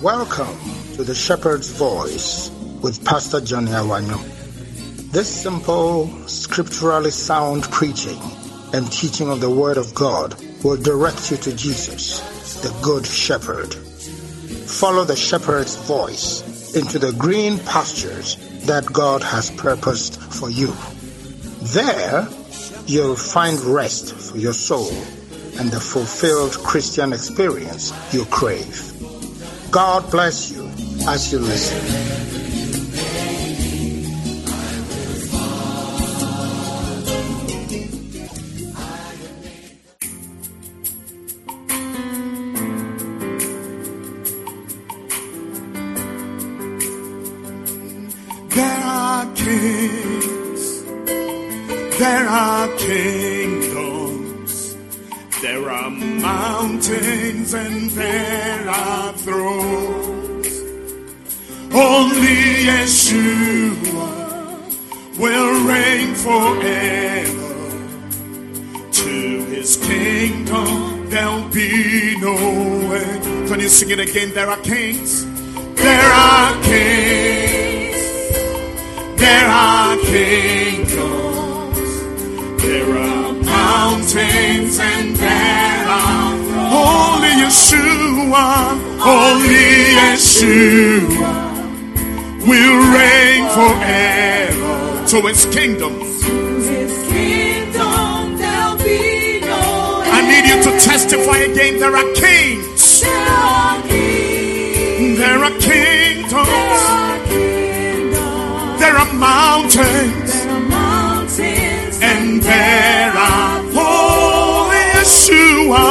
Welcome to the Shepherd's Voice with Pastor Johnny Awanyo. This simple, scripturally sound preaching and teaching of the Word of God will direct you to Jesus, the Good Shepherd. Follow the Shepherd's voice into the green pastures that God has purposed for you. There, you'll find rest for your soul and the fulfilled Christian experience you crave. God bless you as you listen. There are kingdoms, there are mountains, and there are thrones. Only Yeshua will reign forever. To his kingdom there'll be no end. Can you sing it again? There are kings, there are kings, there are kingdoms. There are mountains and there are only Yeshua will reign forever. To his kingdom there'll be no end. I need you to testify again. There are kings, there are kingdoms, there are mountains, and there are only Yeshua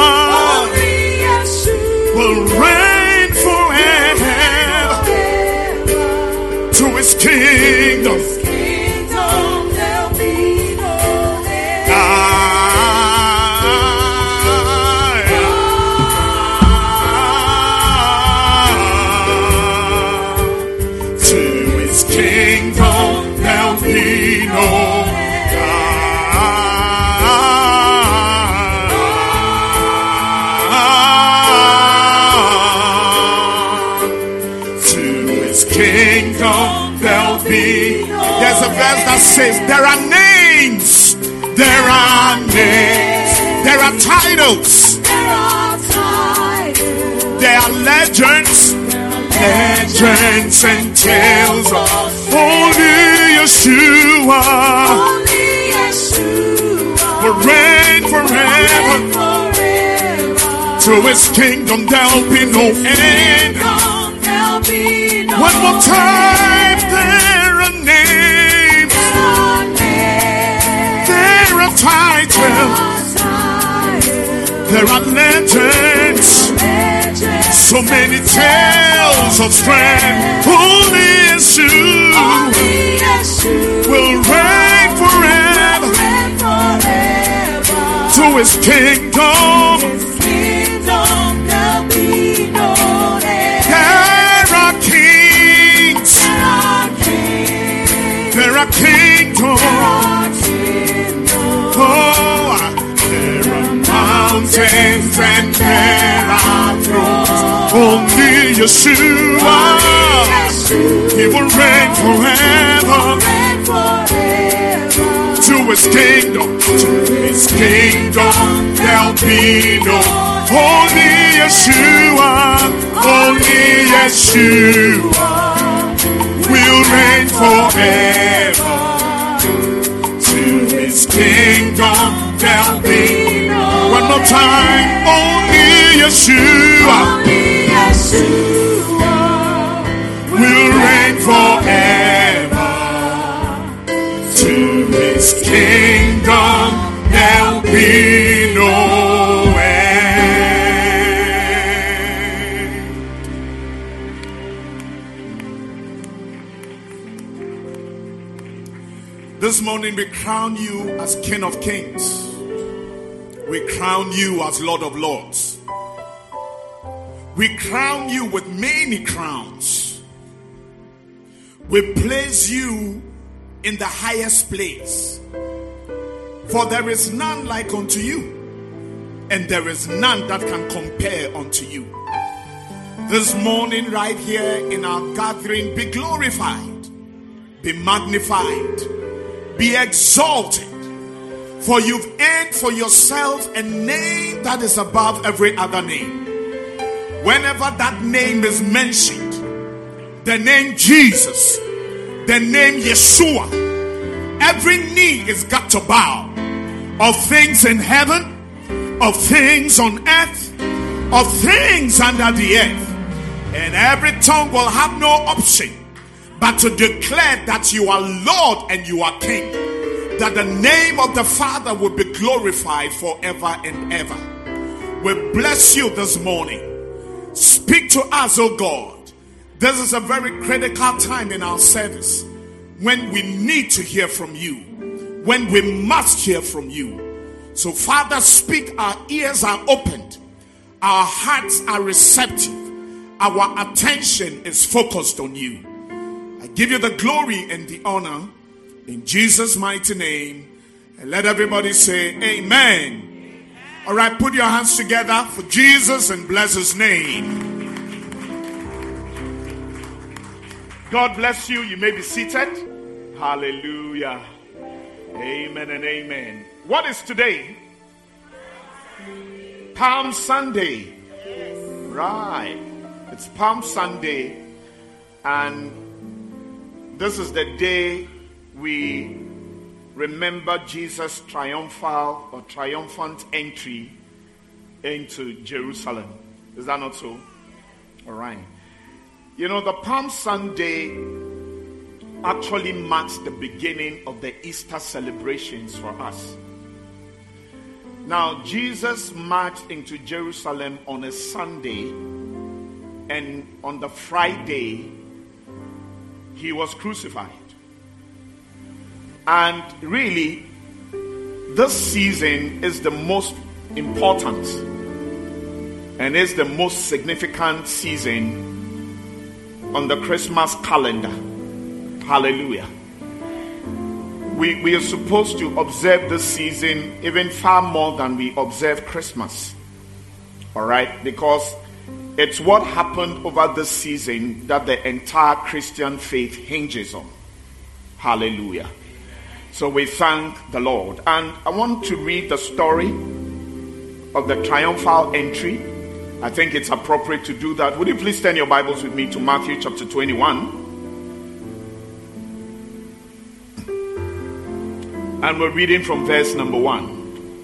will reign forever. To his kingdom there'll be no end. To his kingdom there'll be no end. There's a verse that says there are names, there are names, there are titles, there are legends, legends and tales of only Yeshua will reign forever. To his kingdom there'll be no end. One more time, there are names, there are titles, there are legends, so many tales of strength. Only Yeshua will reign forever. To his kingdom there'll be no end. There are kingdoms, oh, there are mountains and there are thrones. Only Yeshua, he will reign forever. To his kingdom there'll be no. Only Yeshua will reign forever. To his kingdom there'll be one more time. Only Yeshua will reign forever. To his kingdom there'll be no end. This morning we crown you as King of Kings. We crown you as Lord of Lords. We crown you with many crowns. We place you in the highest place. For there is none like unto you, and there is none that can compare unto you. This morning, right here in our gathering, be glorified, be magnified, be exalted. For you've earned for yourself a name that is above every other name. Whenever that name is mentioned, the name Jesus, the name Yeshua, every knee is got to bow, of things in heaven, of things on earth, of things under the earth. And every tongue will have no option but to declare that you are Lord and you are King, that the name of the Father will be glorified forever and ever. We bless you this morning. Speak to us, oh God. This is a very critical time in our service when we need to hear from you, when we must hear from you. So Father, speak. Our ears are opened, our hearts are receptive, our attention is focused on you. I give you the glory and the honor in Jesus' mighty name. And let everybody say amen. All right, put your hands together for Jesus and bless his name. God bless you. You may be seated. Hallelujah. Amen and amen. What is today? Palm Sunday. Right. It's Palm Sunday. And this is the day we remember Jesus' triumphant entry into Jerusalem. Is that not so? All right. You know, the Palm Sunday actually marks the beginning of the Easter celebrations for us. Now, Jesus marched into Jerusalem on a Sunday, and on the Friday, he was crucified. And really, this season is the most important and is the most significant season on the Christmas calendar. Hallelujah. We are supposed to observe this season even far more than we observe Christmas. All right? Because it's what happened over this season that the entire Christian faith hinges on. Hallelujah. So we thank the Lord. And I want to read the story of the triumphal entry. I think it's appropriate to do that. Would you please turn your Bibles with me to Matthew chapter 21? And we're reading from verse number 1.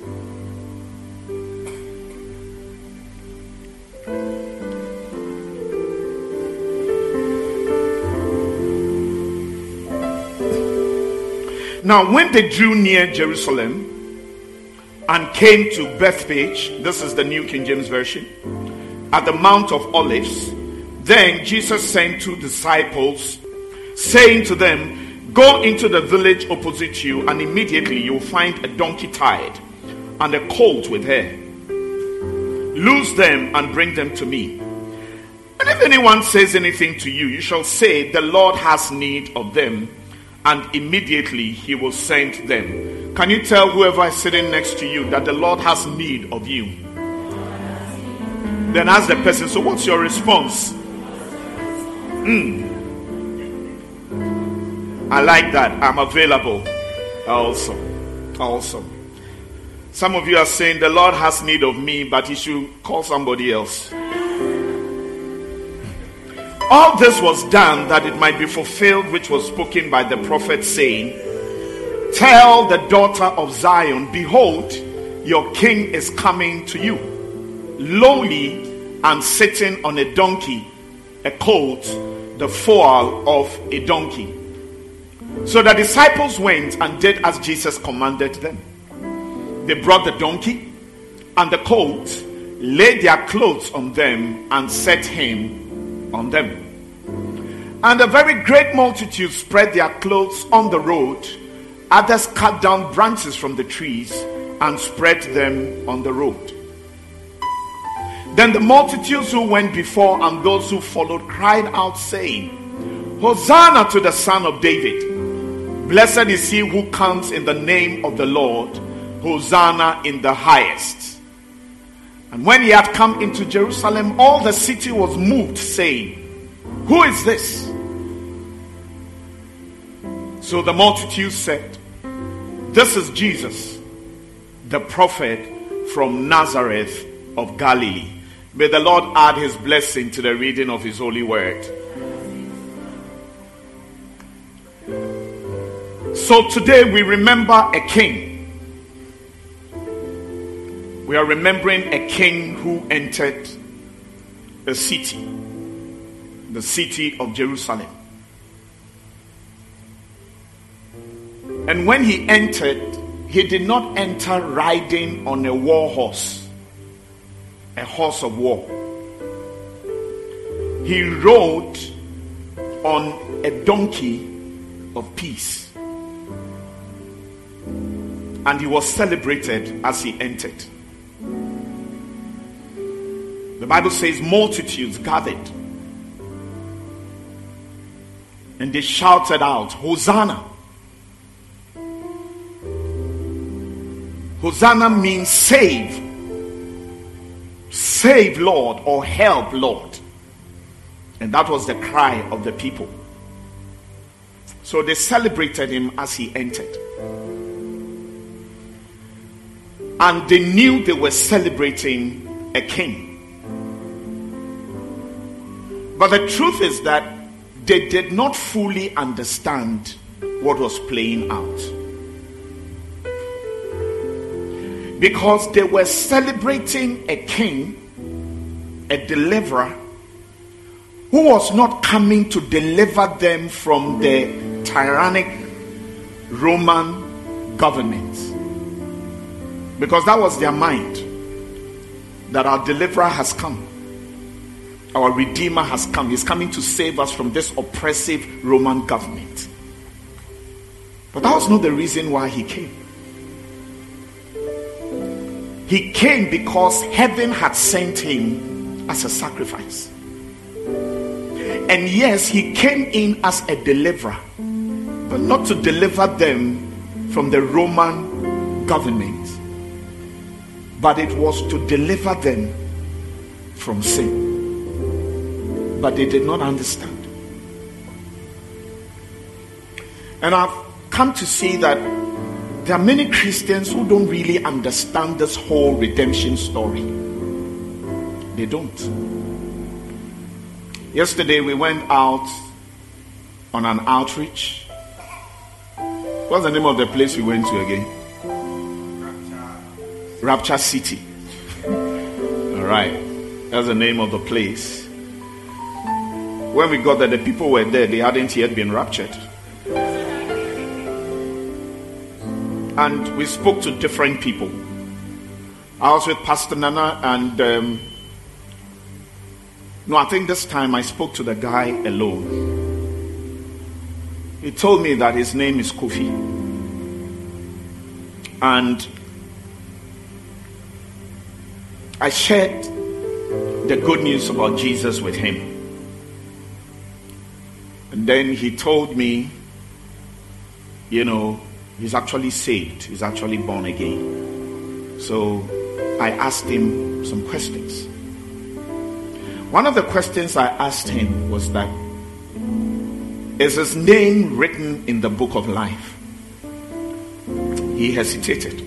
Now, when they drew near Jerusalem and came to Bethphage, this is the New King James Version, at the Mount of Olives, then Jesus sent 2 disciples, saying to them, "Go into the village opposite you, and immediately you will find a donkey tied and a colt with her. Loose them and bring them to me. And if anyone says anything to you, you shall say, 'The Lord has need of them,' and immediately he will send them." Can you tell whoever is sitting next to you that the Lord has need of you? Then ask the person, so what's your response? I like that. I'm available. Awesome. Some of you are saying the Lord has need of me, but he should call somebody else. All this was done that it might be fulfilled which was spoken by the prophet, saying, "Tell the daughter of Zion, behold, your king is coming to you, lowly and sitting on a donkey, a colt, the foal of a donkey." So the disciples went and did as Jesus commanded them. They brought the donkey and the colt, laid their clothes on them, and set him on them. And a very great multitude spread their clothes on the road. Others cut down branches from the trees and spread them on the road. Then the multitudes who went before and those who followed cried out, saying, "Hosanna to the Son of David. Blessed is he who comes in the name of the Lord. Hosanna in the highest." And when he had come into Jerusalem, all the city was moved, saying, "Who is this?" So the multitude said, "This is Jesus, the prophet from Nazareth of Galilee." May the Lord add his blessing to the reading of his holy word. So today we remember a king. We are remembering a king who entered a city, the city of Jerusalem. And when he entered, he did not enter riding on a war horse, a horse of war. He rode on a donkey of peace. And he was celebrated as he entered. The Bible says multitudes gathered. And they shouted out, "Hosanna." Hosanna means save. Save, Lord, or help, Lord. And that was the cry of the people. So they celebrated him as he entered. And they knew they were celebrating a king. But the truth is that they did not fully understand what was playing out. Because they were celebrating a king, a deliverer, who was not coming to deliver them from the tyrannic Roman government. Because that was their mind, that our deliverer has come. Our Redeemer has come. He's coming to save us from this oppressive Roman government. But that was not the reason why he came. He came because heaven had sent him as a sacrifice. And yes, he came in as a deliverer, but not to deliver them from the Roman government, but it was to deliver them from sin. But they did not understand. And I've come to see that there are many Christians who don't really understand this whole redemption story. They don't. Yesterday we went out on an outreach. What's the name of the place we went to again? Rapture City. All right. That's the name of the place. When we got there, the people were there. They hadn't yet been raptured. And we spoke to different people. I was with Pastor Nana and I think this time I spoke to the guy alone. He told me that his name is Kofi. And I shared the good news about Jesus with him. And then he told me, he's actually saved. He's actually born again. So I asked him some questions. One of the questions I asked him was that, is his name written in the book of life? He hesitated.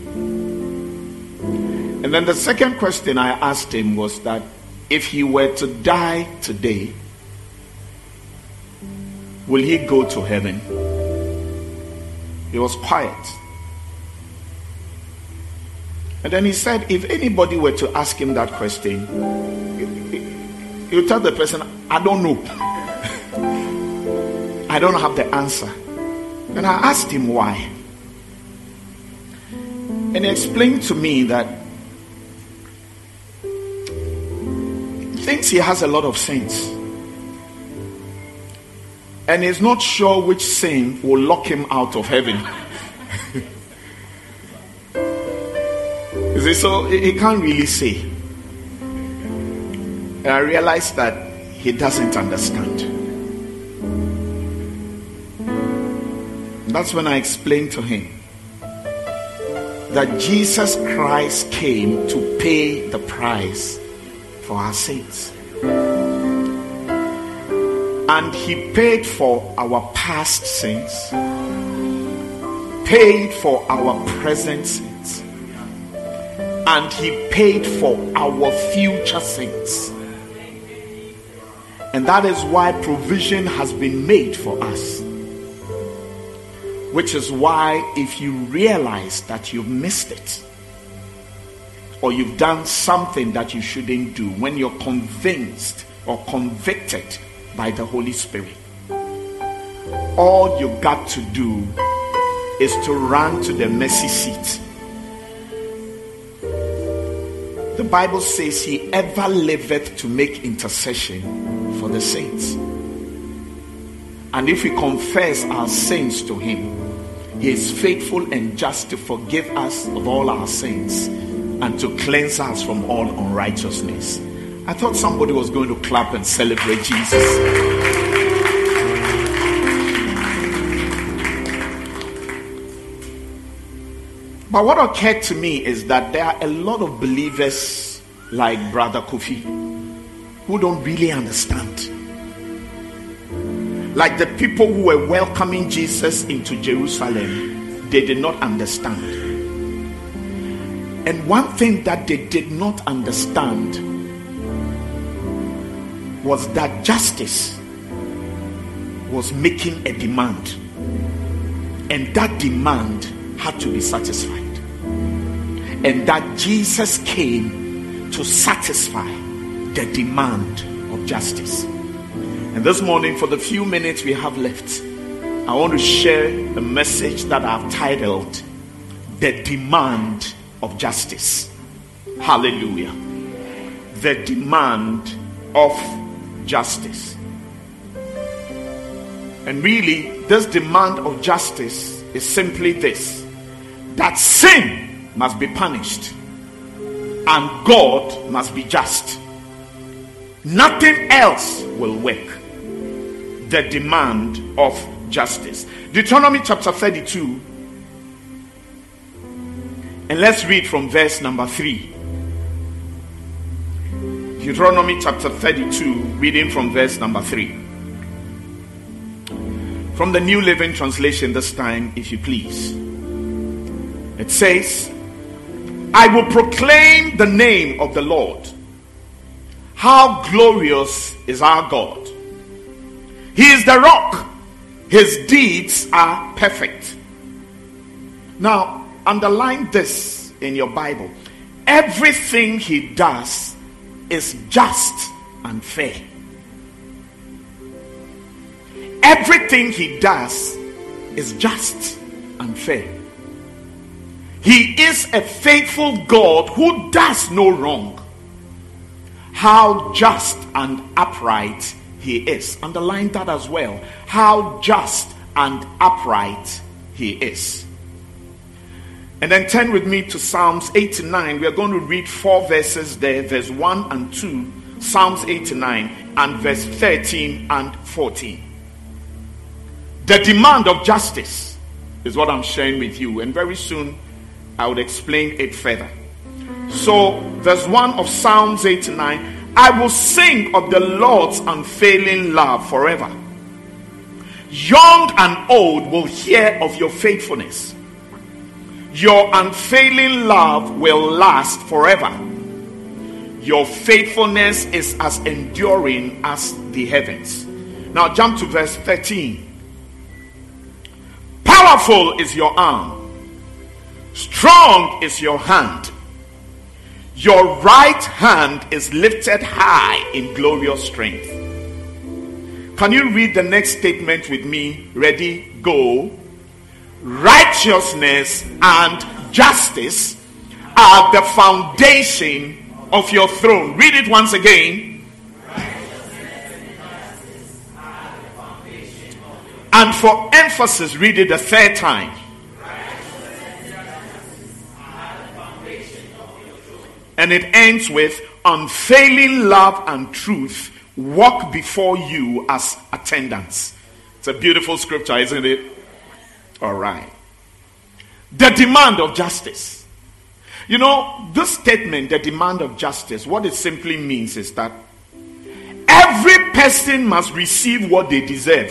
And then the second question I asked him was that, if he were to die today, will he go to heaven? He was quiet. And then he said, if anybody were to ask him that question, he would tell the person, I don't know. I don't have the answer. And I asked him why. And he explained to me that he thinks he has a lot of sins. And he's not sure which sin will lock him out of heaven. You see, so he can't really say. And I realized that he doesn't understand. And that's when I explained to him that Jesus Christ came to pay the price for our sins. And he paid for our past sins, paid for our present sins, and he paid for our future sins. And that is why provision has been made for us. Which is why if you realize that you've missed it, or you've done something that you shouldn't do, when you're convinced or convicted by the Holy Spirit, all you got to do is to run to the mercy seat. The Bible says he ever liveth to make intercession for the saints. And if we confess our sins to him, he is faithful and just to forgive us of all our sins and to cleanse us from all unrighteousness. I thought somebody was going to clap and celebrate Jesus. But what occurred to me is that there are a lot of believers like Brother Kofi who don't really understand. Like the people who were welcoming Jesus into Jerusalem, they did not understand. And one thing that they did not understand was that justice was making a demand. And that demand had to be satisfied. And that Jesus came to satisfy the demand of justice. And this morning, for the few minutes we have left, I want to share a message that I've titled, The Demand of Justice. Hallelujah. The demand of justice. And really, this demand of justice is simply this: that sin must be punished and God must be just. Nothing else will work. The demand of justice. Deuteronomy chapter 32. And let's read from verse number 3. Deuteronomy chapter 32, reading from verse number 3. From the New Living Translation this time, if you please. It says, I will proclaim the name of the Lord. How glorious is our God. He is the rock. His deeds are perfect. Now, underline this in your Bible. Everything he does is just and fair. Everything he does is just and fair. He is a faithful God who does no wrong. How just and upright he is. Underline that as well. How just and upright he is. And then turn with me to Psalms 89. We are going to read 4 verses there. Verse 1 and 2. Psalms 89 and verse 13 and 14. The demand of justice is what I'm sharing with you. And very soon I will explain it further. So verse 1 of Psalms 89. I will sing of the Lord's unfailing love forever. Young and old will hear of your faithfulness. Your unfailing love will last forever. Your faithfulness is as enduring as the heavens. Now jump to verse 13. Powerful is your arm. Strong is your hand. Your right hand is lifted high in glorious strength. Can you read the next statement with me? Ready? Go. Righteousness and justice are the foundation of your throne. Read it once again. And for emphasis, read it the third time. And it ends with unfailing love and truth walk before you as attendants. It's a beautiful scripture, isn't it? All right. The demand of justice. You know, this statement, the demand of justice, what it simply means is that every person must receive what they deserve.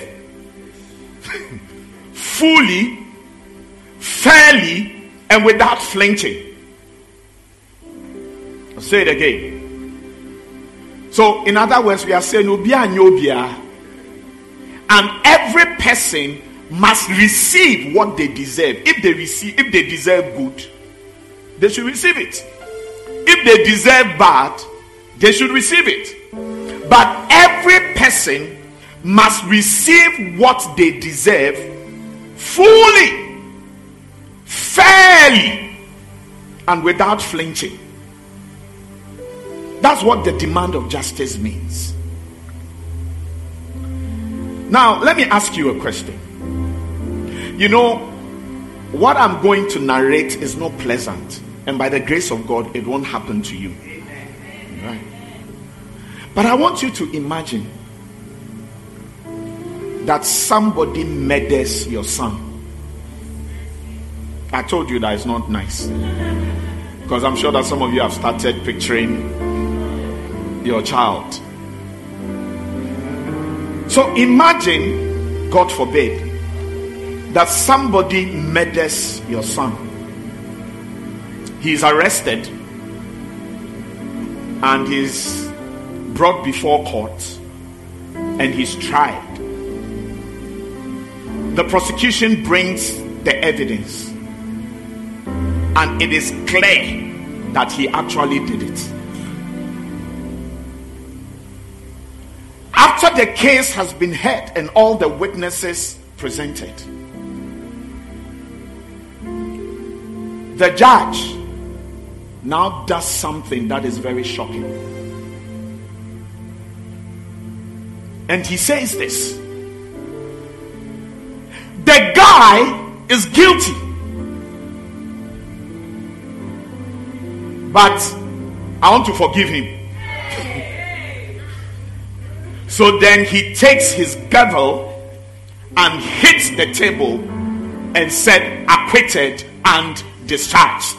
Fully, fairly, and without flinching. I'll say it again. So, in other words, we are saying, and every person must receive what they deserve. If they deserve good, they should receive it. If they deserve bad, they should receive it. But every person must receive what they deserve fully, fairly, and without flinching. That's what the demand of justice means. Now, let me ask you a question. You know, what I'm going to narrate is not pleasant. And by the grace of God, it won't happen to you. Right? But I want you to imagine that somebody murders your son. I told you that it's not nice. Because I'm sure that some of you have started picturing your child. So imagine, God forbid, that somebody murders your son. He is arrested and he's brought before court and he's tried. The prosecution brings the evidence and it is clear that he actually did it. After the case has been heard and all the witnesses presented, the judge now does something that is very shocking. And he says this: the guy is guilty, but I want to forgive him. So then he takes his gavel and hits the table and said, acquitted and discharged.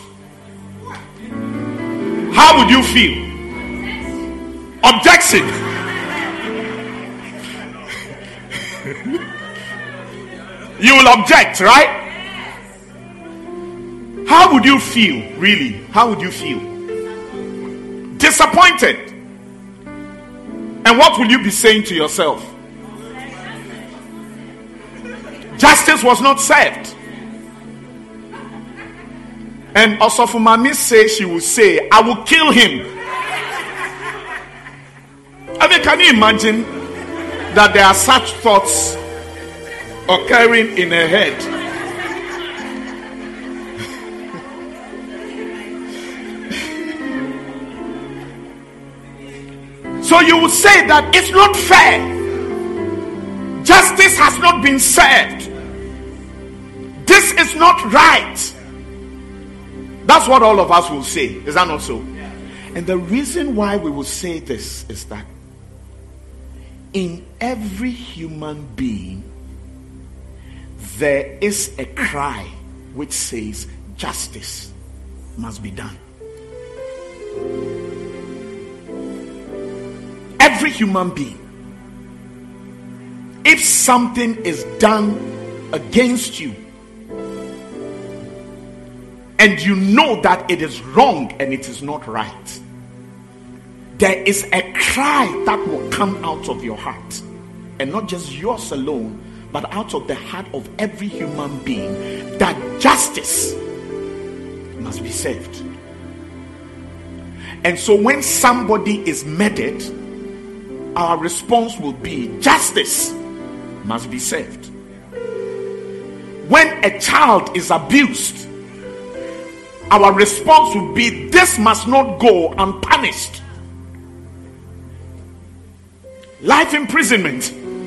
How would you feel? Objection. You will object, right? How would you feel, really? How would you feel? Disappointed. And what will you be saying to yourself? Justice was not served. And Osofumami says, she will say, I will kill him. I mean, can you imagine that there are such thoughts occurring in her head? So you will say that it's not fair. Justice has not been served. This is not right. That's what all of us will say. Is that not so? And the reason why we will say this is that in every human being there is a cry which says justice must be done. Every human being. If something is done against you and you know that it is wrong and it is not right, there is a cry that will come out of your heart, and not just yours alone, but out of the heart of every human being, that justice must be served. And so when somebody is murdered, our response will be justice must be served. When a child is abused, our response will be this must not go unpunished. Life imprisonment.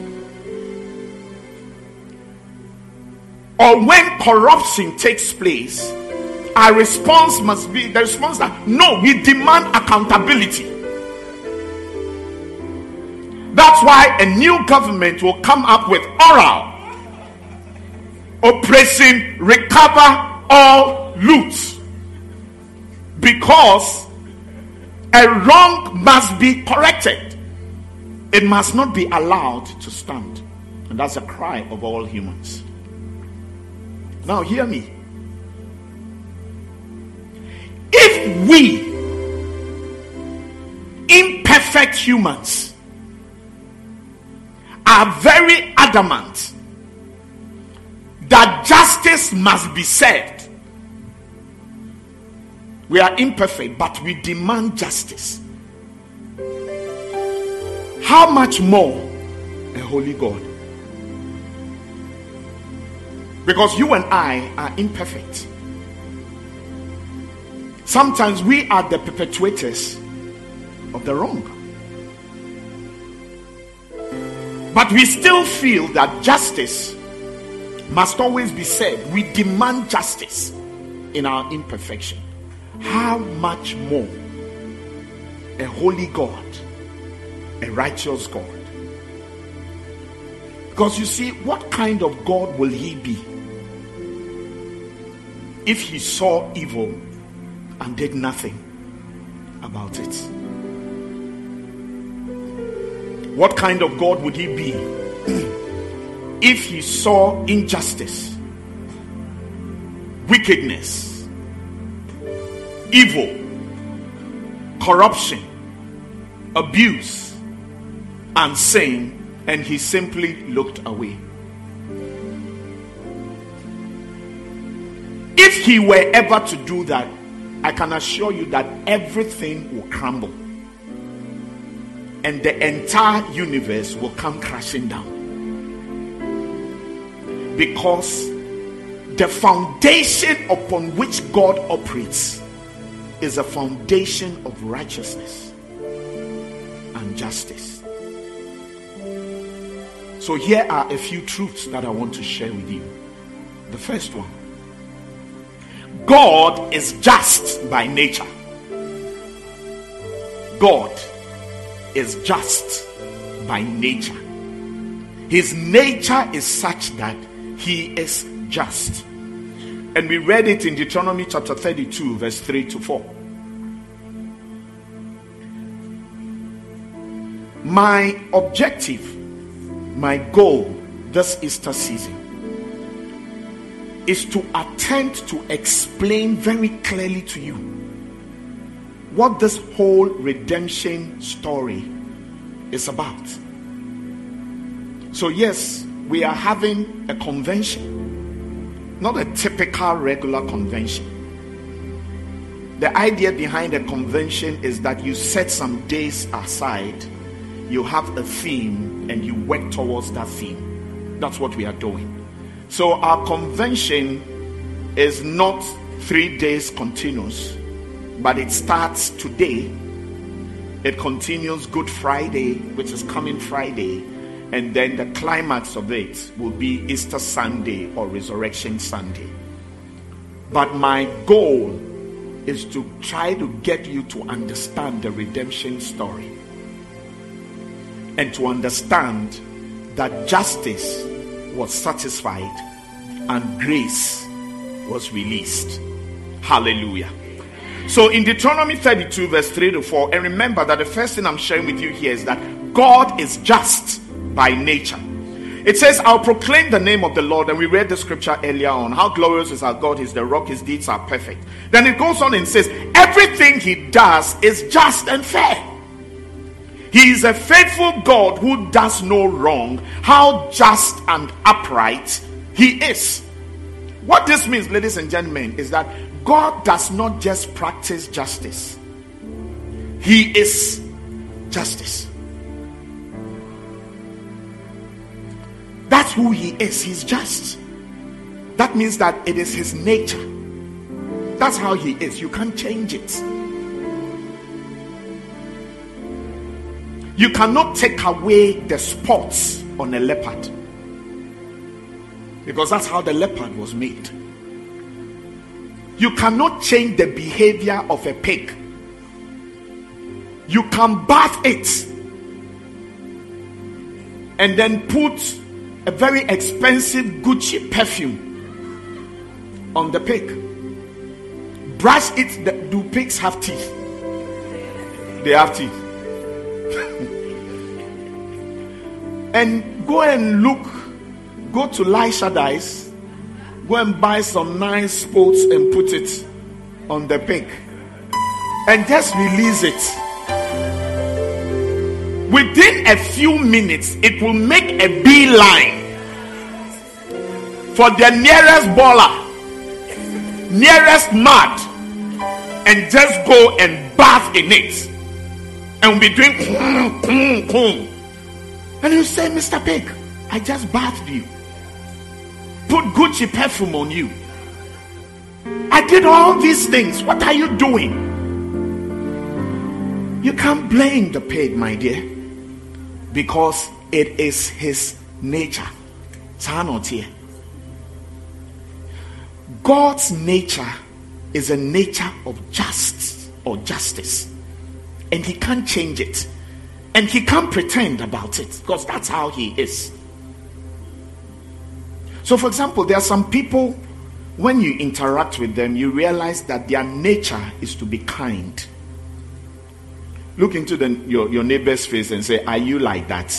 Or when corruption takes place, our response must be the response that no, we demand accountability. That's why a new government will come up with oral Operation Recover All Loot. Because a wrong must be corrected. It must not be allowed to stand. And that's a cry of all humans. Now hear me. If we, imperfect humans, are very adamant that justice must be served, we are imperfect, but we demand justice. How much more a holy God? Because you and I are imperfect. Sometimes we are the perpetrators of the wrong. But we still feel that justice must always be served. We demand justice in our imperfection. How much more a holy God, a righteous God? Because you see, what kind of God will he be if he saw evil and did nothing about it? What kind of God would he be if he saw injustice, wickedness, evil, corruption, abuse, and sin, and he simply looked away? If he were ever to do that, I can assure you that everything will crumble and the entire universe will come crashing down. Because the foundation upon which God operates is a foundation of righteousness and justice. So here are a few truths that I want to share with you. The first one: God is just by nature. God is just by nature. His nature is such that he is just. And we read it in Deuteronomy chapter 32 verse 3 to 4. My objective, my goal this Easter season is to attempt to explain very clearly to you what this whole redemption story is about. So yes, we are having a convention, not a typical regular convention. The idea behind a convention is that you set some days aside, you have a theme, and you work towards that theme. That's what we are doing. So our convention is not 3 days continuous, but it starts today. It continues Good Friday, which is coming Friday, and then the climax of it will be Easter Sunday or Resurrection Sunday. But my goal is to try to get you to understand the redemption story and to understand that justice was satisfied and grace was released. Hallelujah. So in Deuteronomy 32 verse 3 to 4, and remember that the first thing I'm sharing with you here is that God is just by nature. It says, I'll proclaim the name of the Lord, and we read the scripture earlier on. How glorious is our God, is the rock, his deeds are perfect. Then it goes on and says, everything he does is just and fair. He is a faithful God who does no wrong. How just and upright he is. What this means, ladies and gentlemen, is that God does not just practice justice. He is justice. That's who he is. He's just. That means that it is his nature. That's how he is. You can't change it. You cannot take away the spots on a leopard, because that's how the leopard was made. You cannot change the behavior of a pig. You can bath it and then put a very expensive Gucci perfume on the pig. Brush it. Do pigs have teeth? They have teeth. And go and go to Lai Shaddai's, go and buy some nice spots and put it on the pig. And just release it. Within a few minutes, it will make a beeline for the nearest baller, nearest mud, and just go and bath in it. And we'll be doing and you say, Mr. Pig, I just bathed you. Put Gucci perfume on you. I did all these things. What are you doing? You can't blame the pig, my dear, because it is his nature. God's nature is a nature of justice, and he can't change it, and he can't pretend about it, because that's how he is. So, for example, there are some people, when you interact with them, you realize that their nature is to be kind. Look into your neighbor's face and say, are you like that?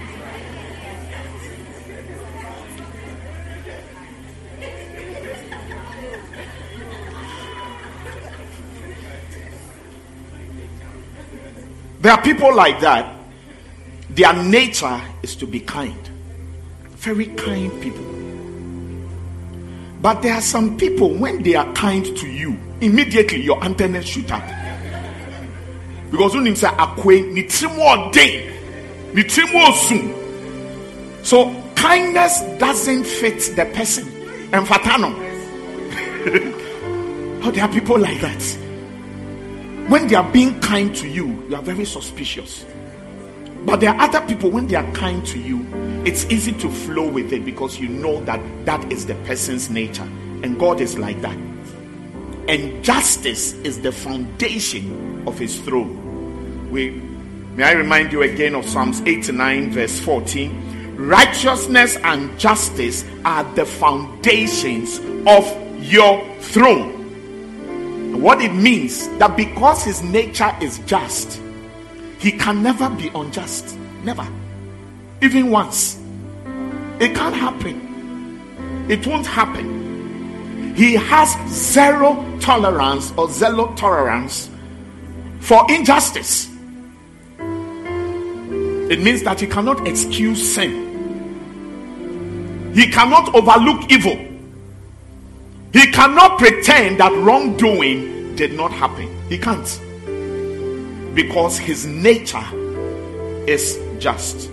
There are people like that. Their nature is to be kind. Very kind people. But there are some people, when they are kind to you, immediately your antennas shoot up. Because when you say so kindness doesn't fit the person. And fatano. Oh, there are people like that. When they are being kind to you, you are very suspicious. But there are other people, when they are kind to you, it's easy to flow with it because you know that that is the person's nature. And God is like that. And justice is the foundation of his throne. May I remind you again of Psalms 89 verse 14. Righteousness and justice are the foundations of your throne. What it means, that because his nature is just, he can never be unjust. Never. Even once. It can't happen. It won't happen. He has zero tolerance or zero tolerance for injustice. It means that he cannot excuse sin. He cannot overlook evil. He cannot pretend that wrongdoing did not happen. He can't. Because his nature is just.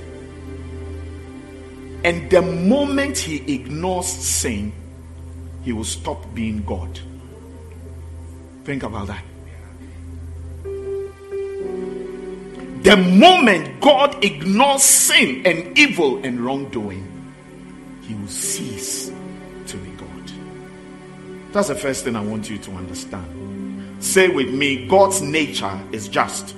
And the moment he ignores sin, he will stop being God. Think about that. The moment God ignores sin and evil and wrongdoing, he will cease to be God. That's the first thing I want you to understand. Say with me, God's nature is just.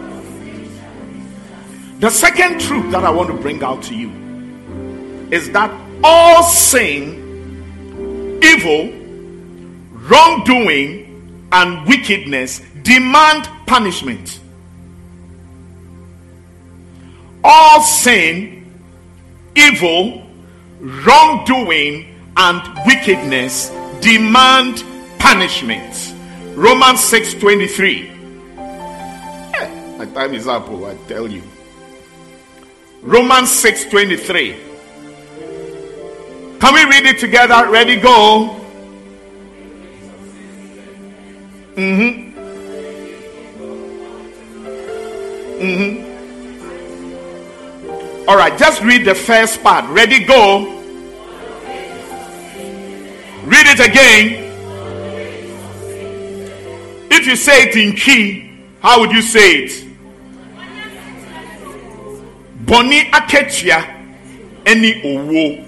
The second truth that I want to bring out to you is that all sin, evil, wrongdoing, and wickedness demand punishment. All sin, evil, wrongdoing, and wickedness demand punishment. Romans 6:23. My time is up, I tell you. Romans 6:23. Can we read it together? Ready, go. All right, just read the first part. Ready, go. Read it again. If you say it in key, how would you say it? Boni aketia eni owo.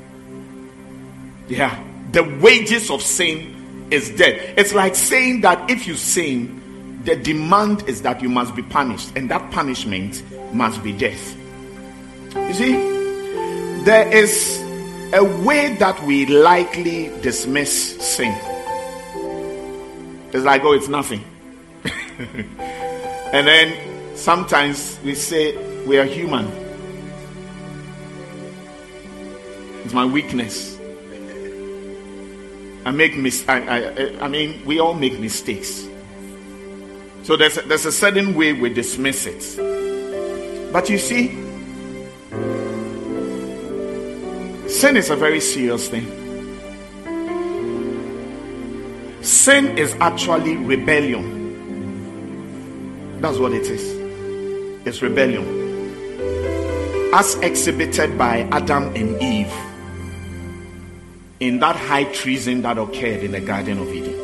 Yeah, the wages of sin is death. It's like saying that if you sin, the demand is that you must be punished, and that punishment must be death. You see, there is a way that we likely dismiss sin. It's like, oh, it's nothing. And then sometimes we say we are human. It's my weakness. I mean, we all make mistakes. So there's a certain way we dismiss it. But you see, sin is a very serious thing. Sin is actually rebellion. That's what it is. It's rebellion. As exhibited by Adam and Eve in that high treason that occurred in the Garden of Eden.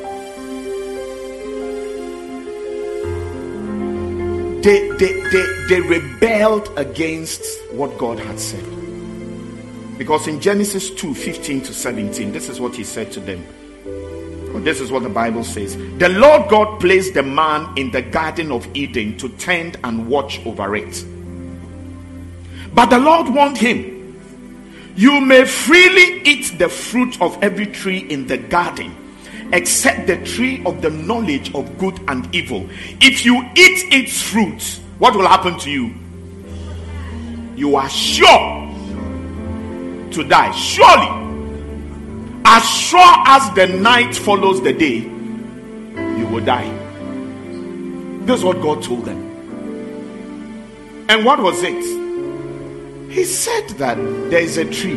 They rebelled against what God had said. Because in Genesis 2:15-17, this is what he said to them. This is what the Bible says. The Lord God placed the man in the Garden of Eden to tend and watch over it. But the Lord warned him, you may freely eat the fruit of every tree in the garden, except the tree of the knowledge of good and evil. If you eat its fruit, what will happen to you? You are sure to die. Surely. As sure as the night follows the day, you will die. This is what God told them. And what was it? He said that there is a tree.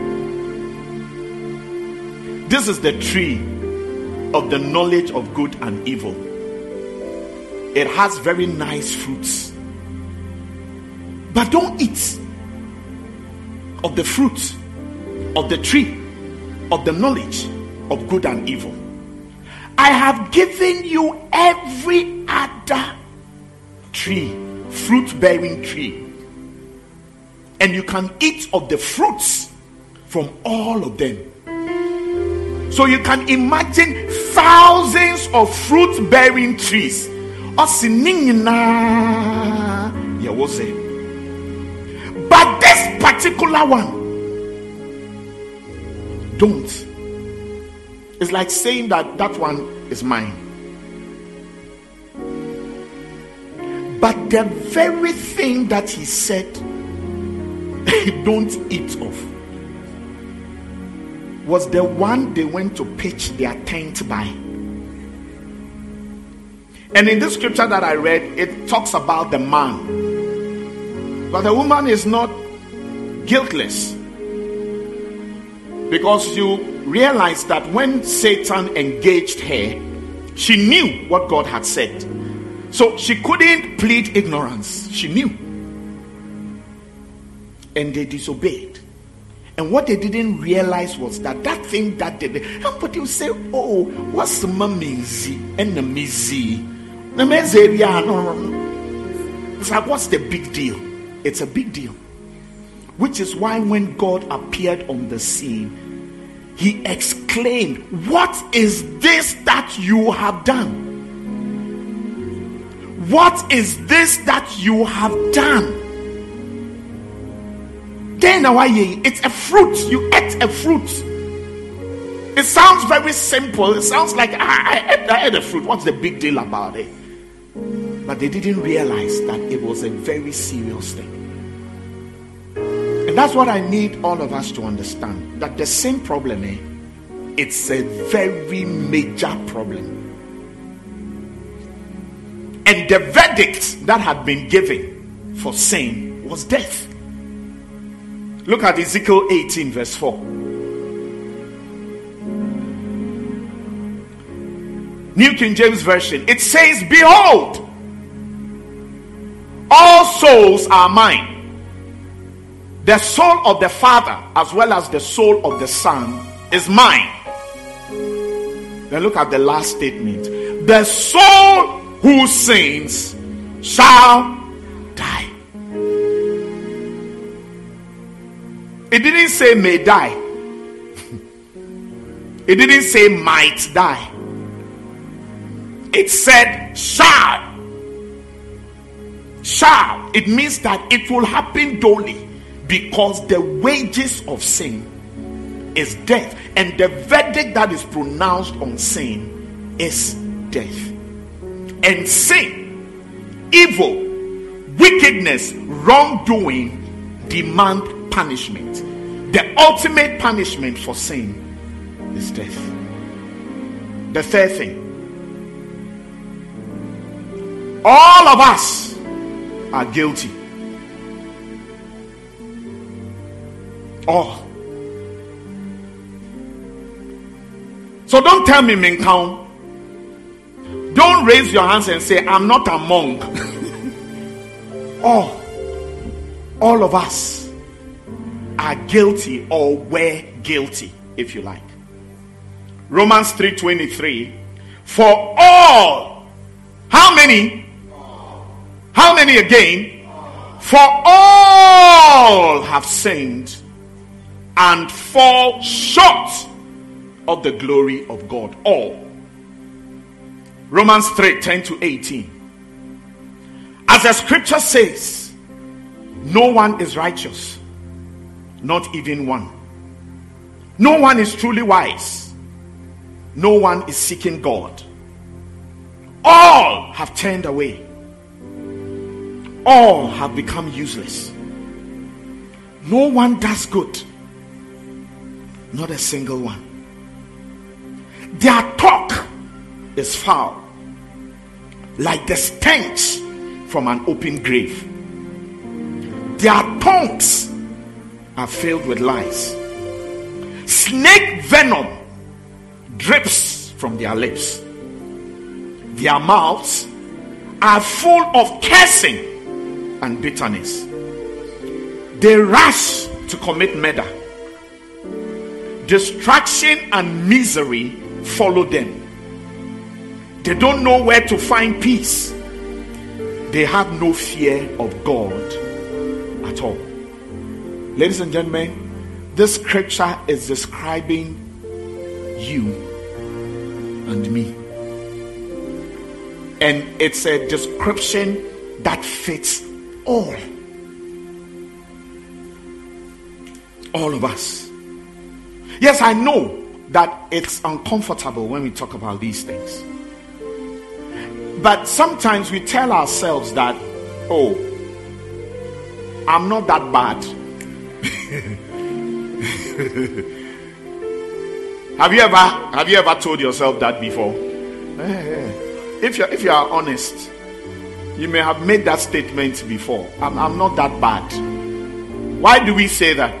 This is the tree of the knowledge of good and evil. It has very nice fruits. But don't eat of the fruit of the tree of the knowledge of good and evil. I have given you every other tree, fruit-bearing tree, and you can eat of the fruits from all of them. So you can imagine thousands of fruit-bearing trees. But this particular one, don't. It's like saying that one is mine. But the very thing that he said, don't eat of, was the one they went to pitch their tent by. And in this scripture that I read, it talks about the man. But the woman is not guiltless. Because you realize that when Satan engaged her, she knew what God had said. So she couldn't plead ignorance. She knew. And they disobeyed. And what they didn't realize was that thing that they did. Somebody will say, oh, what's the mamizi and the mizi? It's like, what's the big deal? It's a big deal. Which is why when God appeared on the scene, he exclaimed, what is this that you have done? What is this that you have done? Then it's a fruit. You ate a fruit. It sounds very simple. It sounds like I ate a fruit. What's the big deal about it? But they didn't realize that it was a very serious thing. And that's what I need all of us to understand. That the same problem, it's a very major problem. And the verdict that had been given for sin was death. Look at Ezekiel 18 verse 4. New King James Version. It says, behold, all souls are mine. The soul of the Father as well as the soul of the Son is mine. Then look at the last statement. The soul who sins shall die. It didn't say may die. It didn't say might die. It said shall. Shall. It means that it will happen daily. Because the wages of sin is death. And the verdict that is pronounced on sin is death. And sin, evil, wickedness, wrongdoing demand punishment. The ultimate punishment for sin is death. The third thing, all of us are guilty. All. So don't tell me, Minkau. Don't raise your hands and say, I'm not among. All of us are guilty or were guilty, if you like. Romans 3:23. For all, how many? How many again? For all have sinned and fall short of the glory of God. All. Romans 3:10-18. As the scripture says, no one is righteous, not even one. No one is truly wise. No one is seeking God. All have turned away. All have become useless. No one does good. Not a single one. Their talk is foul, like the stench from an open grave. Their tongues are filled with lies. Snake venom drips from their lips. Their mouths are full of cursing and bitterness. They rush to commit murder. Destruction and misery follow them. They don't know where to find peace. They have no fear of God at all. Ladies and gentlemen, this scripture is describing you and me. And it's a description that fits all. All of us. Yes, I know that it's uncomfortable when we talk about these things. But sometimes we tell ourselves that, oh, I'm not that bad. Have you ever told yourself that before? If you are honest, you may have made that statement before. I'm not that bad. Why do we say that?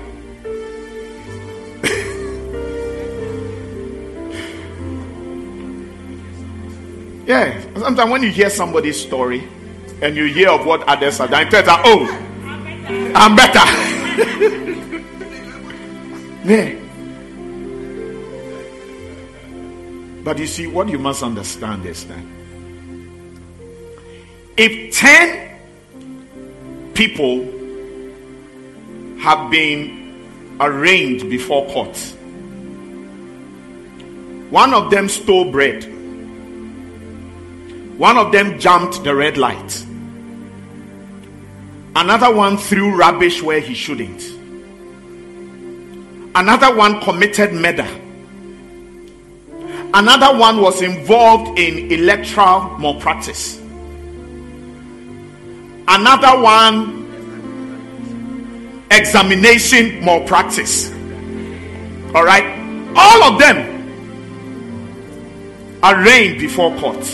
Yeah, sometimes when you hear somebody's story and you hear of what others have done, you tell them, oh, I'm better. Yeah. But you see, what you must understand is that if 10 people have been arraigned before court, one of them stole bread, one of them jumped the red light, another one threw rubbish where he shouldn't, another one committed murder, another one was involved in electoral malpractice, another one examination malpractice. All right, all of them arraigned before court.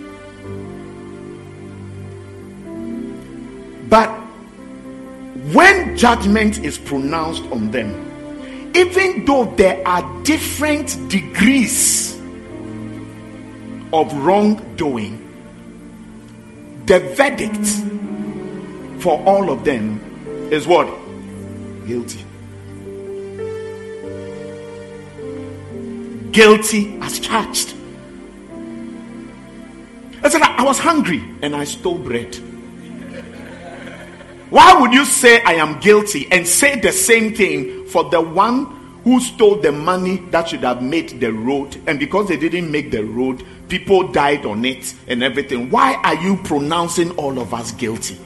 But when judgment is pronounced on them, even though there are different degrees of wrongdoing, the verdict for all of them is what? Guilty. Guilty as charged. I said, I was hungry and I stole bread. Why would you say I am guilty and say the same thing for the one who stole the money that should have made the road, and because they didn't make the road, people died on it and everything? Why are you pronouncing all of us guilty?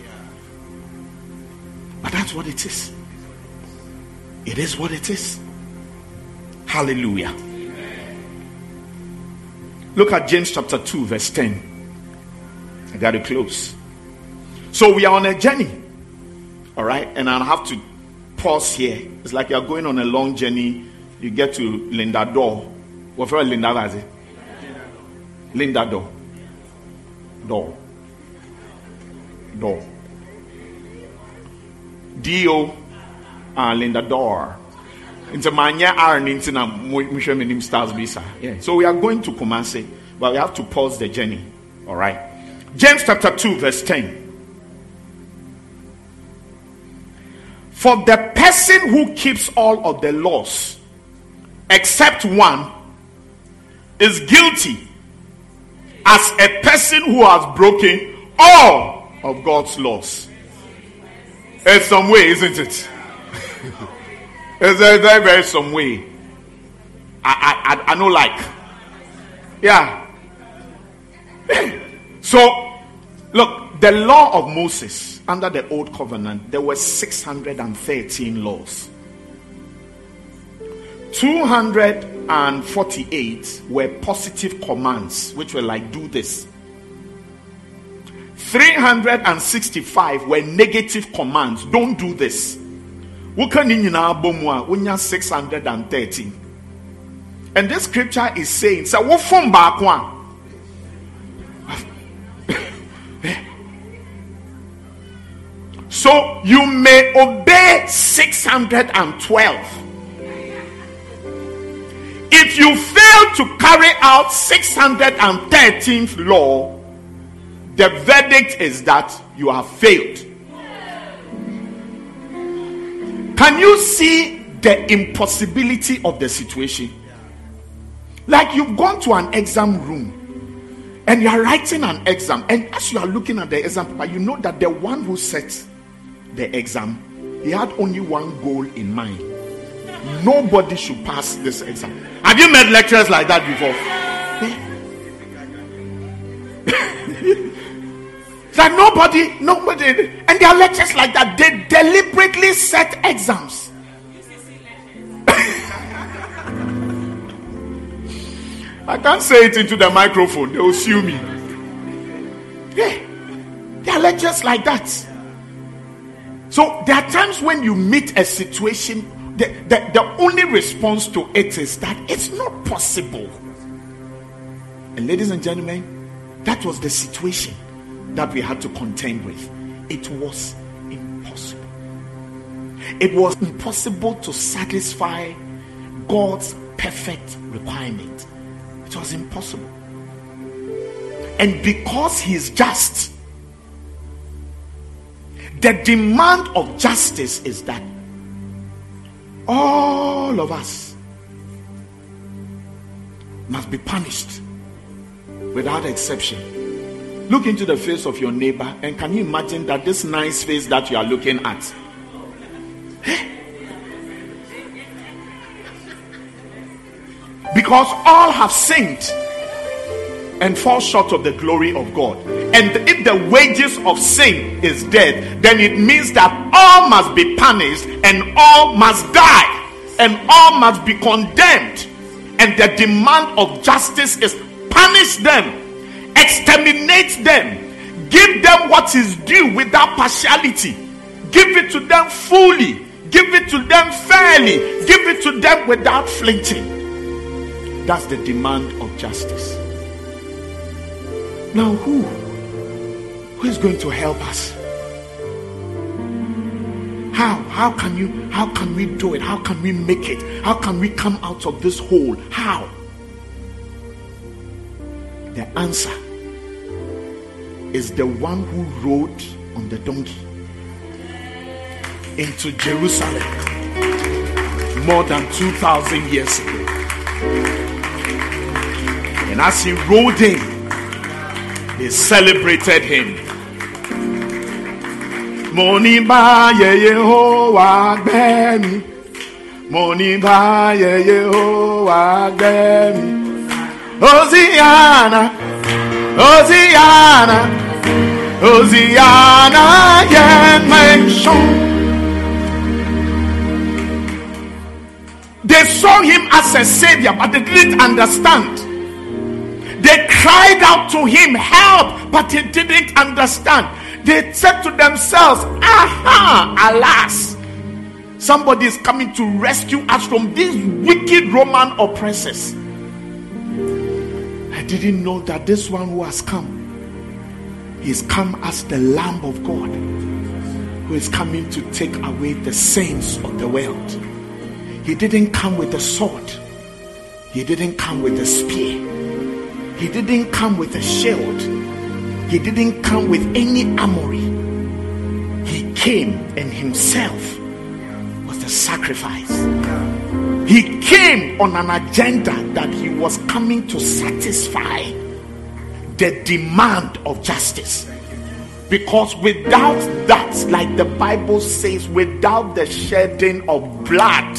But that's what it is. It is what it is. Hallelujah. Look at James chapter 2 verse 10. I got to close. So we are on a journey. All right. And I'll have to pause here. It's like you're going on a long journey. You get to Linda Door. What for Linda was it? Linda Door. Door. D-O Linda Door. Into Manya R Nintina Mushem Stars Bisa. Yeah. So we are going to Kumasi, but we have to pause the journey. All right. James chapter 2 verse 10. For the person who keeps all of the laws except one is guilty as a person who has broken all of God's laws. In some way, isn't it? It's very some way. I know, like, yeah. So, look, the law of Moses under the old covenant, there were 613 laws. 248 were positive commands, which were like, do this. 365 were negative commands, don't do this. 613. And this scripture is saying, so what from back one? So you may obey 612. If you fail to carry out 613th law, the verdict is that you have failed. Can you see the impossibility of the situation? Like you've gone to an exam room and you are writing an exam, and as you are looking at the exam paper, you know that the one who set the exam, he had only one goal in mind. Nobody should pass this exam. Have you met lecturers like that before? Like nobody, and there are lectures like that. They deliberately set exams. I can't say it into the microphone. They will sue me. Yeah, there are lectures like that. So there are times when you meet a situation, the only response to it is that it's not possible. And ladies and gentlemen, that was the situation that we had to contend with. It was impossible. It was impossible to satisfy God's perfect requirement. It was impossible. And because he is just, the demand of justice is that all of us must be punished without exception. Look into the face of your neighbor, and can you imagine that this nice face that you are looking at? Because all have sinned and fall short of the glory of God. And if the wages of sin is death, then it means that all must be punished and all must die and all must be condemned. And the demand of justice is punish them, exterminate them, give them what is due without partiality, give it to them fully, give it to them fairly, give it to them without flinching. That's the demand of justice. Now who is going to help us? How can we do it? How can we make it? How can we come out of this hole? How? The answer is the one who rode on the donkey into Jerusalem more than 2,000 years ago. And as he rode in, they celebrated him. Moni ba ye Yehovah gbemi, Moni ba ye Yehovah gbemi. Hosanna, Hosanna, Hosanna, yen mention. They saw him as a savior, but they didn't understand. cried out to him, help, but he didn't understand. They said to themselves, aha, alas, somebody is coming to rescue us from these wicked Roman oppressors. I didn't know that this one who has come, he's come as the Lamb of God, who is coming to take away the sins of the world. He didn't come with a sword. He didn't come with a spear. He didn't come with a shield. He didn't come with any armory. He came and himself was the sacrifice. He came on an agenda that he was coming to satisfy the demand of justice. Because without that, like the Bible says, without the shedding of blood,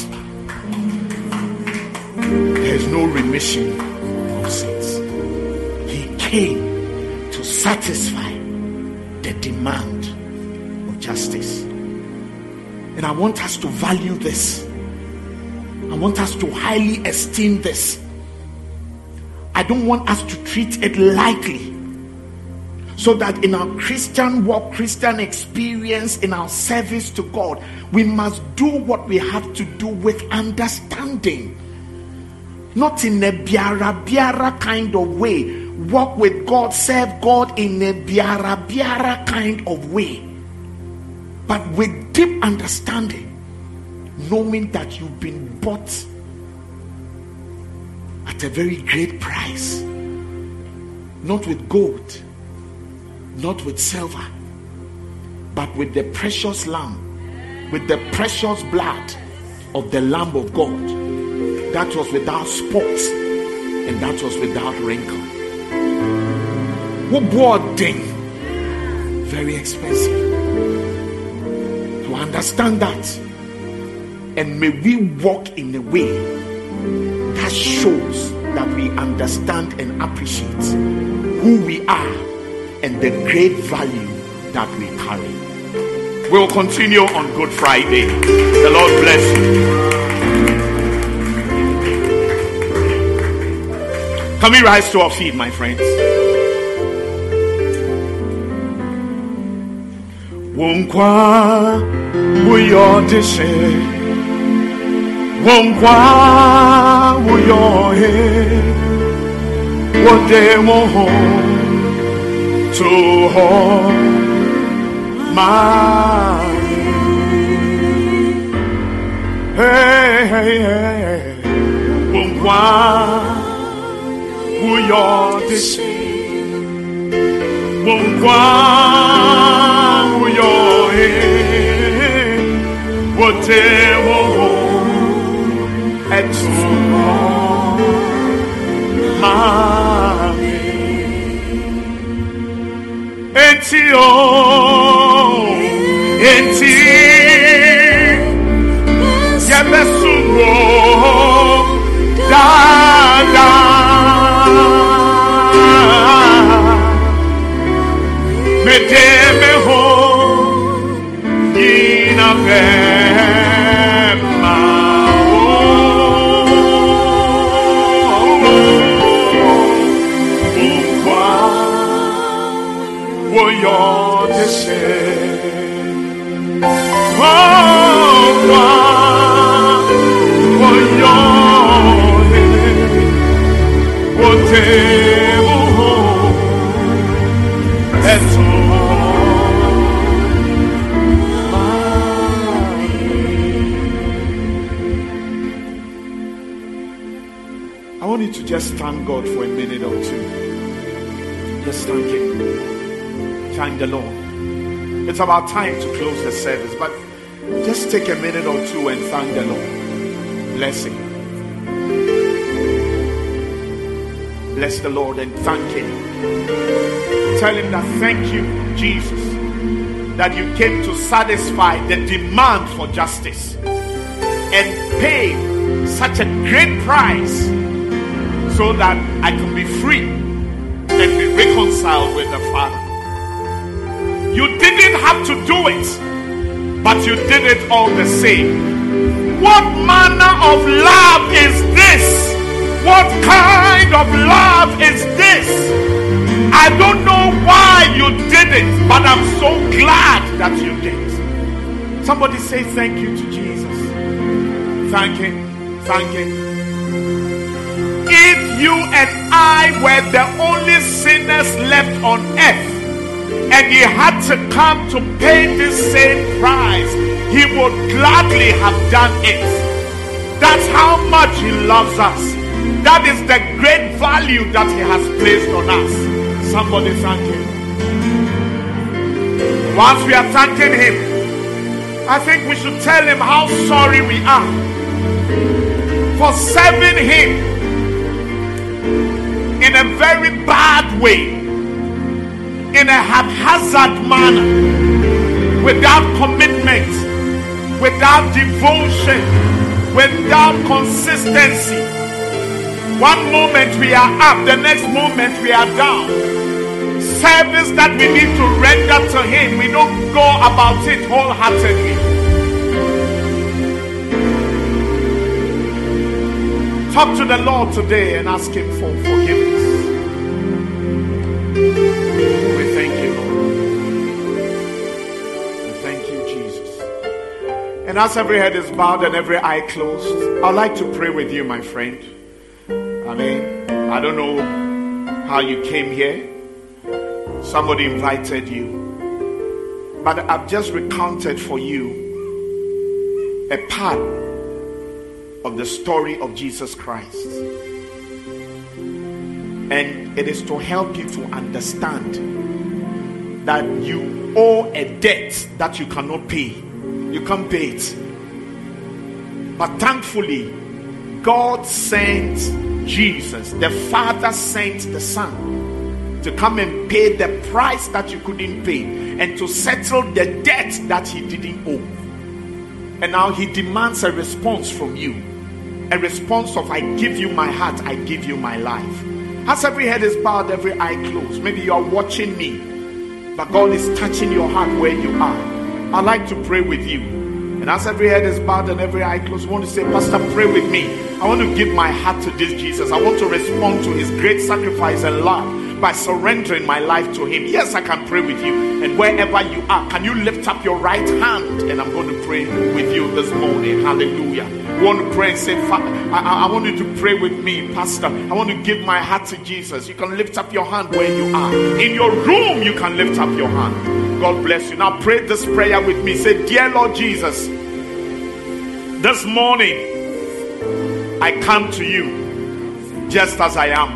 there's no remission of sins. He came to satisfy the demand of justice. And I want us to value this. I want us to highly esteem this. I don't want us to treat it lightly. So that in our Christian walk, Christian experience, in our service to God, we must do what we have to do with understanding. Not in a biara kind of way. Walk with God, serve God in a biara kind of way. But with deep understanding, knowing that you've been bought at a very great price. Not with gold, not with silver, but with the precious lamb, with the precious blood of the Lamb of God, that was without spots and that was without wrinkle. What bought thing? Very expensive. To understand that, and may we walk in a way that shows that we understand and appreciate who we are and the great value that we carry. We'll continue on Good Friday. The Lord bless you. Can we rise to our feet, my friends? Wonkwa Wuyodishe Wonkwa Wuyohe Wode Woho To Ho My Hey Hey Hey Wonkwa Wuyodishe Wonkwa Whatever at my Etio Eti Yabesumo Dada Medeme ho I want you to just thank God for a minute or two. Just thank Him. Thank the Lord. It's about time to close the service, but just take a minute or two and thank the Lord. Bless Him. Bless the Lord and thank Him. Tell Him that thank you, Jesus, that you came to satisfy the demand for justice and pay such a great price so that I can be free and be reconciled with the Father. You didn't have to do it, but you did it all the same. What manner of love is this? What kind of love is this? this. I don't know why you did it, but I'm so glad that you did. Somebody say thank you to Jesus. Thank him. Thank him. If you and I were the only sinners left on earth, and he had to come to pay this same price, he would gladly have done it. That's how much he loves us. That is the great value that he has placed on us. Somebody thank him. Once we are thanking him, I think we should tell him how sorry we are for serving him in a very bad way, in a haphazard manner, without commitment, without devotion, without consistency. One moment we are up, the next moment we are down. Service that we need to render to him, we don't go about it wholeheartedly. Talk to the Lord today and ask him for forgiveness. We thank you, Lord. We thank you, Jesus. And as every head is bowed and every eye closed, I'd like to pray with you, my friend. I don't know how you came here. Somebody invited you. But I've just recounted for you a part of the story of Jesus Christ. And it is to help you to understand that you owe a debt that you cannot pay. You can't pay it. But thankfully, God sent Jesus. The Father sent the Son to come and pay the price that you couldn't pay, and to settle the debt that he didn't owe. And now he demands a response from you. A response of, I give you my heart, I give you my life. As every head is bowed, every eye closed. Maybe you are watching me, but God is touching your heart where you are. I'd like to pray with you. And as every head is bowed and every eye closed, I want to say, Pastor, pray with me. I want to give my heart to this Jesus. I want to respond to his great sacrifice and love by surrendering my life to him. Yes, I can pray with you. And wherever you are, can you lift up your right hand? And I'm going to pray with you this morning. Hallelujah. You want to pray and say, I want you to pray with me, Pastor. I want to give my heart to Jesus. You can lift up your hand where you are. In your room, you can lift up your hand. God bless you. Now pray this prayer with me. Say, Dear Lord Jesus, this morning I come to you just as I am.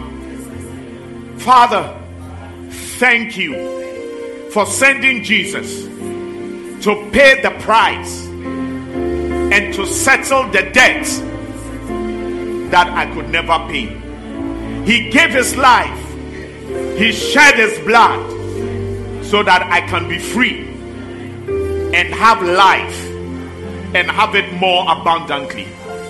Father, thank you for sending Jesus to pay the price and to settle the debt that I could never pay. He gave his life. He shed his blood so that I can be free and have life and have it more abundantly.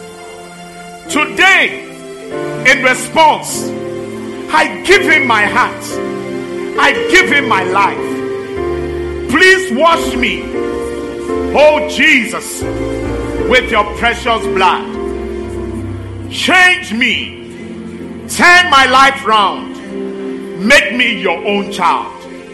Today, in response, I give him my heart. I give him my life. Please wash me, oh Jesus, with your precious blood. Change me. Turn my life round. Make me your own child.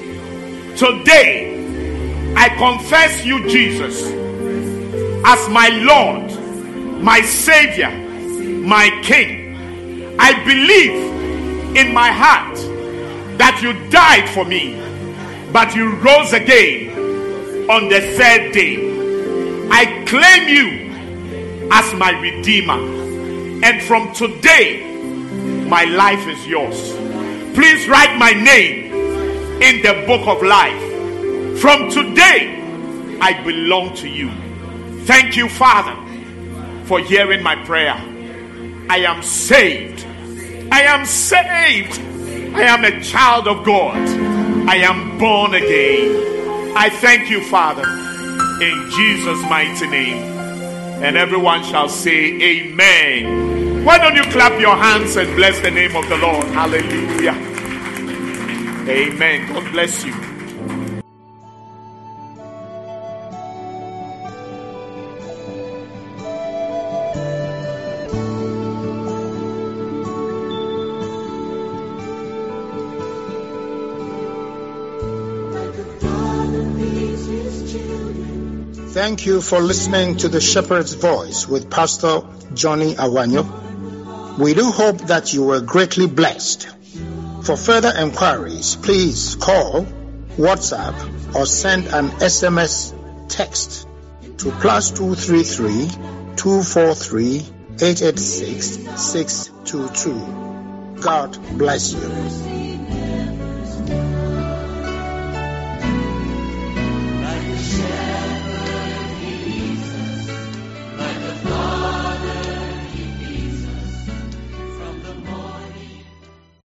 Today, I confess you, Jesus, as my Lord, my Savior, my King. I believe in my heart that you died for me, but you rose again on the third day. I claim you as my Redeemer, and from today my life is yours. Please write my name in the book of life. From today I belong to you. Thank you, Father, for hearing my prayer. I am saved. I am saved. I am a child of God. I am born again. I thank you, Father, in Jesus' mighty name. And everyone shall say amen. Why don't you clap your hands and bless the name of the Lord? Hallelujah. Amen. God bless you. Thank you for listening to the Shepherd's Voice with Pastor Johnny Awanyo. We do hope that you were greatly blessed. For further inquiries, please call, WhatsApp, or send an SMS text to +233 243 886 622. God bless you.